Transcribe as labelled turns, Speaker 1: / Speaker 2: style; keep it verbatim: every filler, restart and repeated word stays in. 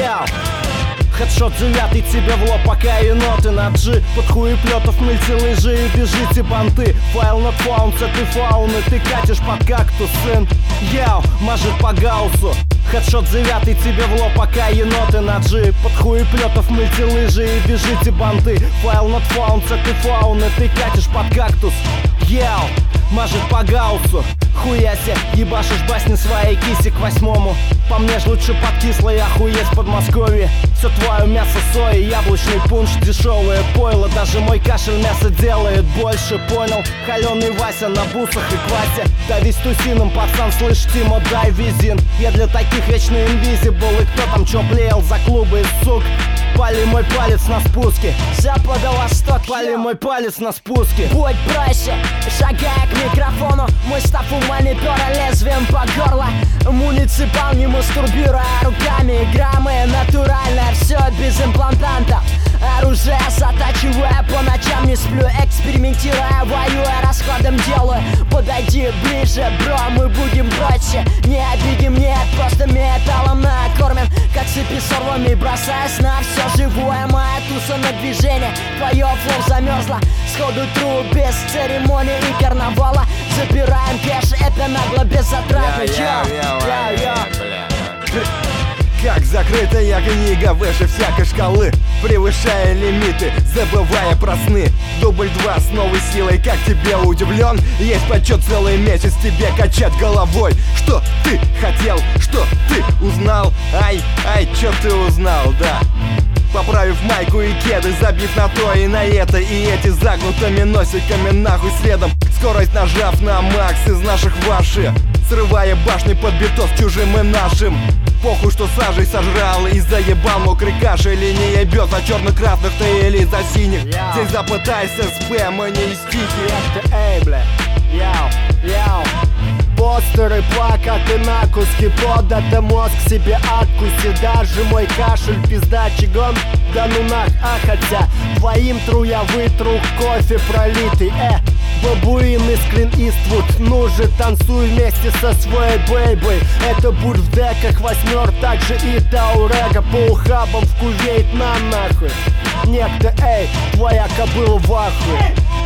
Speaker 1: Яу! Хедшот девятый тебе в лоб, пока еноты на G. Под хуеплетов мыльте лыжи и бежите банты. Файл not found, ты фауны, ты катишь под кактус, сын. Яу, мажет по гаусу. Хедшот девятый тебе в лоб, пока еноты на G. Под хуеплетов мыльте лыжи и бежите банты. Файл not found, ты фауны, ты катишь под кактус. Яу, мажет по гаусу. Хуяся, ебашишь басни своей киси к восьмому. По мне ж лучше под кислой, охуеть в Подмосковье. Все твое мясо сои, яблочный пунш, дешевое пойло. Даже мой кашель мясо делает больше, понял? Холеный Вася на бусах и квасе. Давись тусином, пацан, слышь, Тимо, дай визин. Я для таких вечно инвизибл. И кто там чё блеял за клубы из сук? Пали мой палец на спуске.
Speaker 2: Запада-восток,
Speaker 1: Пали мой палец на спуске.
Speaker 2: будь проще, шагая к микрофону. Мой став у монитора лезвием по горло. Муниципал, не мастурбируя руками. Граммы натурально, все без имплантантов. Оружие затачивая, по ночам не сплю. Экспериментируя, воюя, расходом делаю. Подойди ближе, бро, мы будем проще. Не обидим, нет, просто металлом накормим. Как цепи с орлами, бросаясь на все живое. Моя туса на движение, твое флоу замерзло. Сходу тру, без церемонии и карнавала. Забираем кэш, это нагло, беззатратно.
Speaker 3: Как закрытая книга выше всякой шкалы, превышая лимиты, забывая про сны. Дубль два с новой силой, как тебе удивлен? Есть почет целый месяц тебе качать головой. Что ты хотел, что ты узнал? Ай, ай, чё ты узнал, да? Поправив майку и кеды, забив на то и на это. И эти загнутыми носиками нахуй следом. Скорость нажав на макс из наших ваши, срывая башни под битос чужим и нашим. Похуй, что сажей сожрал и заебал мокрый кашель. И не ебет за черно-красных ты или за синих. Здесь запытайся спэм, а не стихи.
Speaker 1: Эй, бля, яу, яу. Постеры, плакаты на куски под это мозг себе откуси. Даже мой кашель пизда чигон, да ну нах. А хотя твоим тру я вытру кофе пролитый. Э, бабуин из Клин Иствуд, ну же танцуй вместе со своей бейбой. Это будь в деках восьмер, также и Таурега. По ухабам в Кувейт на нахуй. Некто, эй, твоя кобыла в ахуе.